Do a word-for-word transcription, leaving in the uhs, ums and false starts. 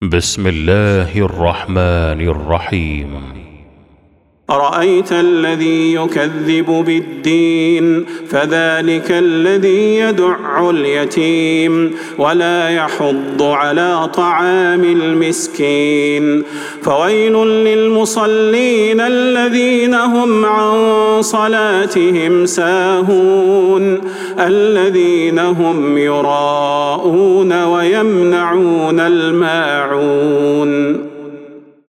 بسم الله الرحمن الرحيم. أرأيت الذي يكذب بالدين فذلك الذي يدع اليتيم ولا يحض على طعام المسكين. فويل للمصلين الذين هم عن صلاتهم ساهون الذين هم يراءون ويمنعون الماعون.